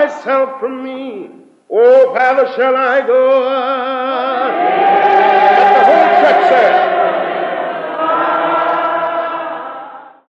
thyself from me. Oh, whither shall I go? Let the whole church say,